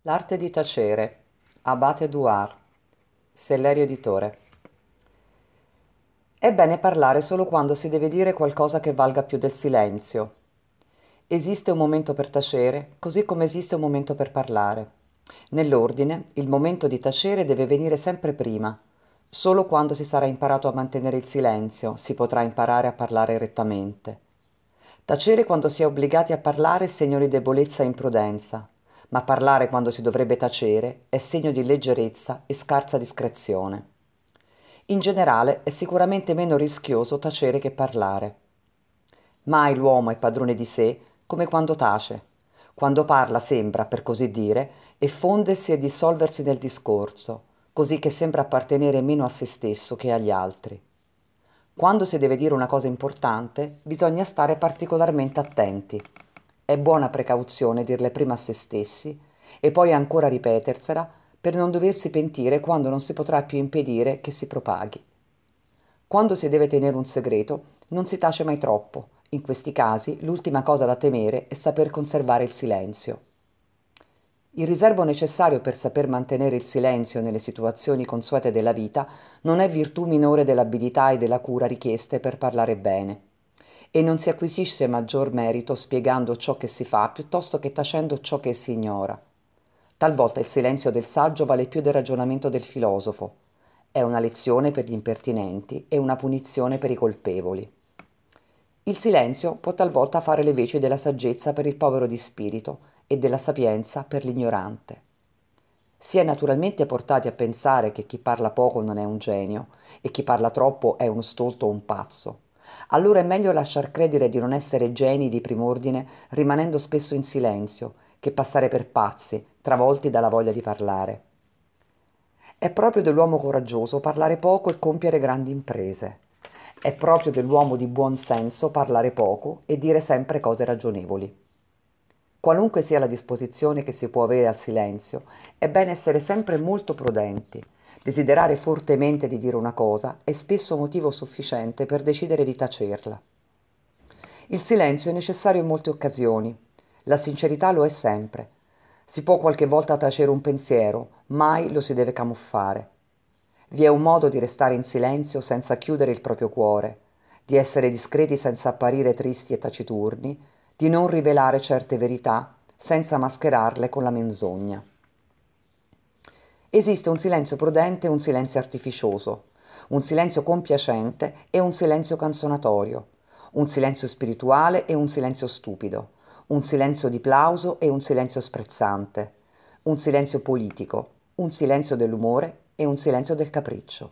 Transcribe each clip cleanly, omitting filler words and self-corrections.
L'arte di tacere, Abate Édouard, Sellerio editore. È bene parlare solo quando si deve dire qualcosa che valga più del silenzio. Esiste un momento per tacere, così come esiste un momento per parlare. Nell'ordine, il momento di tacere deve venire sempre prima. Solo quando si sarà imparato a mantenere il silenzio si potrà imparare a parlare rettamente. Tacere quando si è obbligati a parlare è segno di debolezza e imprudenza, ma parlare quando si dovrebbe tacere è segno di leggerezza e scarsa discrezione. In generale è sicuramente meno rischioso tacere che parlare. Mai l'uomo è padrone di sé come quando tace. Quando parla sembra, per così dire, effondersi e dissolversi nel discorso, così che sembra appartenere meno a se stesso che agli altri. Quando si deve dire una cosa importante, bisogna stare particolarmente attenti. È buona precauzione dirle prima a se stessi e poi ancora ripetersela per non doversi pentire quando non si potrà più impedire che si propaghi. Quando si deve tenere un segreto, non si tace mai troppo. In questi casi, l'ultima cosa da temere è saper conservare il silenzio. Il riservo necessario per saper mantenere il silenzio nelle situazioni consuete della vita non è virtù minore dell'abilità e della cura richieste per parlare bene. E non si acquisisce maggior merito spiegando ciò che si fa piuttosto che tacendo ciò che si ignora. Talvolta il silenzio del saggio vale più del ragionamento del filosofo. È una lezione per gli impertinenti e una punizione per i colpevoli. Il silenzio può talvolta fare le veci della saggezza per il povero di spirito e della sapienza per l'ignorante. Si è naturalmente portati a pensare che chi parla poco non è un genio e chi parla troppo è uno stolto o un pazzo. Allora è meglio lasciar credere di non essere geni di prim'ordine rimanendo spesso in silenzio che passare per pazzi, travolti dalla voglia di parlare. È proprio dell'uomo coraggioso parlare poco e compiere grandi imprese. È proprio dell'uomo di buon senso parlare poco e dire sempre cose ragionevoli. Qualunque sia la disposizione che si può avere al silenzio, è bene essere sempre molto prudenti. Desiderare fortemente di dire una cosa è spesso motivo sufficiente per decidere di tacerla. Il silenzio è necessario in molte occasioni. La sincerità lo è sempre. Si può qualche volta tacere un pensiero, mai lo si deve camuffare. Vi è un modo di restare in silenzio senza chiudere il proprio cuore, di essere discreti senza apparire tristi e taciturni, di non rivelare certe verità senza mascherarle con la menzogna. Esiste un silenzio prudente e un silenzio artificioso, un silenzio compiacente e un silenzio canzonatorio, un silenzio spirituale e un silenzio stupido, un silenzio di plauso e un silenzio sprezzante, un silenzio politico, un silenzio dell'umore e un silenzio del capriccio.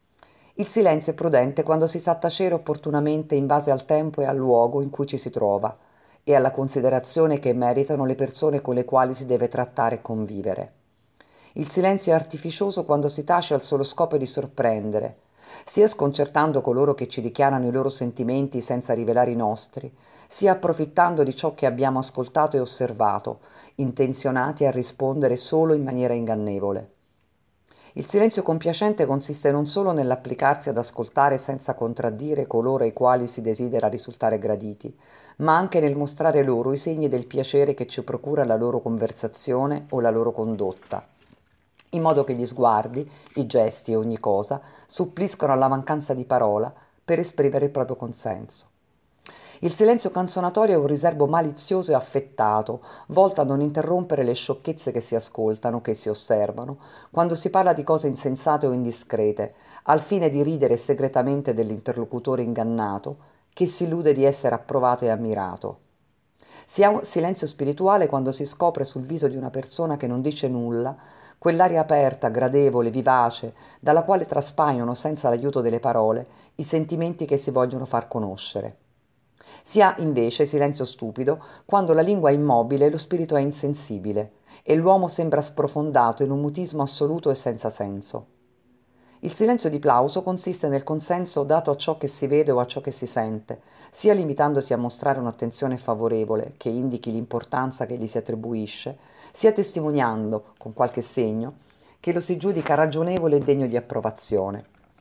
Il silenzio è prudente quando si sa tacere opportunamente in base al tempo e al luogo in cui ci si trova e alla considerazione che meritano le persone con le quali si deve trattare e convivere. Il silenzio è artificioso quando si tace al solo scopo di sorprendere, sia sconcertando coloro che ci dichiarano i loro sentimenti senza rivelare i nostri, sia approfittando di ciò che abbiamo ascoltato e osservato, intenzionati a rispondere solo in maniera ingannevole. Il silenzio compiacente consiste non solo nell'applicarsi ad ascoltare senza contraddire coloro ai quali si desidera risultare graditi, ma anche nel mostrare loro i segni del piacere che ci procura la loro conversazione o la loro condotta, in modo che gli sguardi, i gesti e ogni cosa suppliscono alla mancanza di parola per esprimere il proprio consenso. Il silenzio canzonatorio è un riservo malizioso e affettato, volto a non interrompere le sciocchezze che si ascoltano, che si osservano, quando si parla di cose insensate o indiscrete, al fine di ridere segretamente dell'interlocutore ingannato, che si illude di essere approvato e ammirato. Si ha un silenzio spirituale quando si scopre sul viso di una persona che non dice nulla, quell'aria aperta, gradevole, vivace, dalla quale traspaiono senza l'aiuto delle parole i sentimenti che si vogliono far conoscere. Si ha invece silenzio stupido quando la lingua è immobile e lo spirito è insensibile e l'uomo sembra sprofondato in un mutismo assoluto e senza senso. Il silenzio di plauso consiste nel consenso dato a ciò che si vede o a ciò che si sente, sia limitandosi a mostrare un'attenzione favorevole che indichi l'importanza che gli si attribuisce, sia testimoniando, con qualche segno, che lo si giudica ragionevole e degno di approvazione.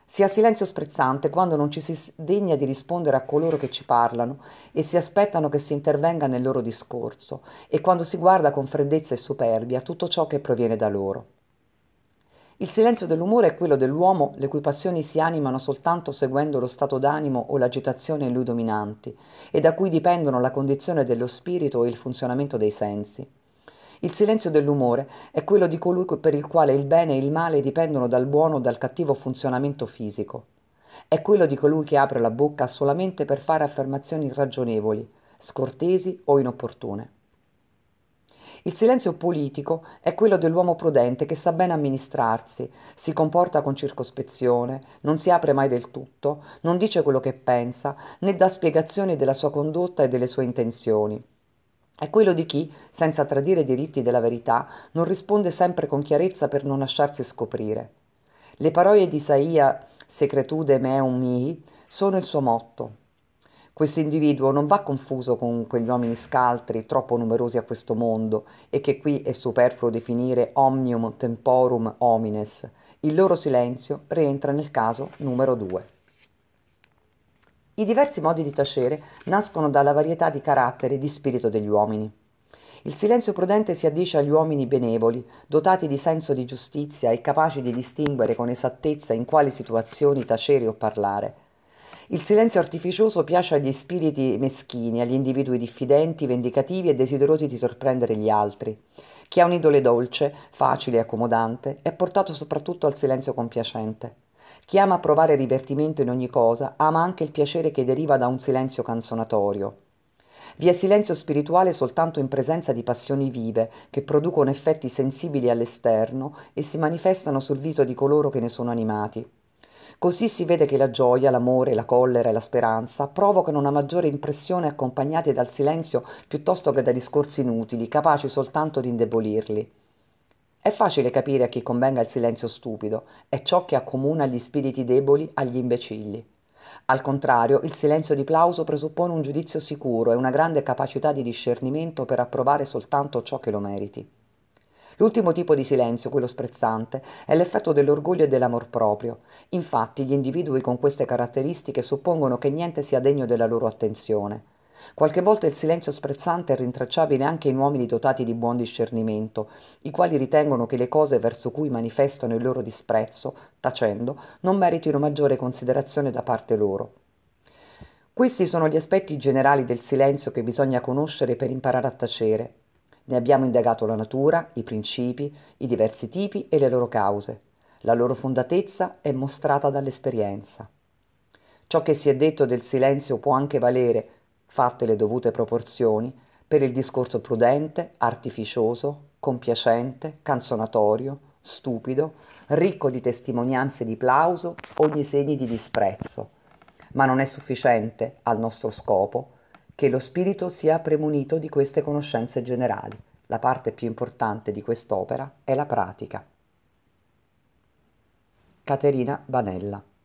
Si ha silenzio sprezzante quando non ci si degna di rispondere a coloro che ci parlano e si aspettano che si intervenga nel loro discorso, e quando si guarda con freddezza e superbia tutto ciò che proviene da loro. Il silenzio dell'umore è quello dell'uomo le cui passioni si animano soltanto seguendo lo stato d'animo o l'agitazione in lui dominanti, e da cui dipendono la condizione dello spirito e il funzionamento dei sensi. Il silenzio dell'umore è quello di colui per il quale il bene e il male dipendono dal buono o dal cattivo funzionamento fisico. È quello di colui che apre la bocca solamente per fare affermazioni irragionevoli, scortesi o inopportune. Il silenzio politico è quello dell'uomo prudente che sa bene amministrarsi, si comporta con circospezione, non si apre mai del tutto, non dice quello che pensa, né dà spiegazioni della sua condotta e delle sue intenzioni. È quello di chi, senza tradire i diritti della verità, non risponde sempre con chiarezza per non lasciarsi scoprire. Le parole di Isaia, secretude meum mihi, sono il suo motto. Questo individuo non va confuso con quegli uomini scaltri, troppo numerosi a questo mondo, e che qui è superfluo definire omnium temporum homines. Il loro silenzio rientra nel caso numero 2. I diversi modi di tacere nascono dalla varietà di carattere e di spirito degli uomini. Il silenzio prudente si addice agli uomini benevoli, dotati di senso di giustizia e capaci di distinguere con esattezza in quali situazioni tacere o parlare. Il silenzio artificioso piace agli spiriti meschini, agli individui diffidenti, vendicativi e desiderosi di sorprendere gli altri. Chi ha un'idole dolce, facile e accomodante, è portato soprattutto al silenzio compiacente. Chi ama provare divertimento in ogni cosa, ama anche il piacere che deriva da un silenzio canzonatorio. Vi è silenzio spirituale soltanto in presenza di passioni vive, che producono effetti sensibili all'esterno e si manifestano sul viso di coloro che ne sono animati. Così si vede che la gioia, l'amore, la collera e la speranza provocano una maggiore impressione accompagnati dal silenzio piuttosto che da discorsi inutili, capaci soltanto di indebolirli. È facile capire a chi convenga il silenzio stupido, è ciò che accomuna gli spiriti deboli agli imbecilli. Al contrario, il silenzio di plauso presuppone un giudizio sicuro e una grande capacità di discernimento per approvare soltanto ciò che lo meriti. L'ultimo tipo di silenzio, quello sprezzante, è l'effetto dell'orgoglio e dell'amor proprio. Infatti, gli individui con queste caratteristiche suppongono che niente sia degno della loro attenzione. Qualche volta il silenzio sprezzante è rintracciabile anche in uomini dotati di buon discernimento, i quali ritengono che le cose verso cui manifestano il loro disprezzo, tacendo, non meritino maggiore considerazione da parte loro. Questi sono gli aspetti generali del silenzio che bisogna conoscere per imparare a tacere. Ne abbiamo indagato la natura, i principi, i diversi tipi e le loro cause. La loro fondatezza è mostrata dall'esperienza. Ciò che si è detto del silenzio può anche valere, fatte le dovute proporzioni, per il discorso prudente, artificioso, compiacente, canzonatorio, stupido, ricco di testimonianze di plauso, ogni segni di disprezzo. Ma non è sufficiente, al nostro scopo, che lo spirito sia premunito di queste conoscenze generali. La parte più importante di quest'opera è la pratica. Caterina Banella.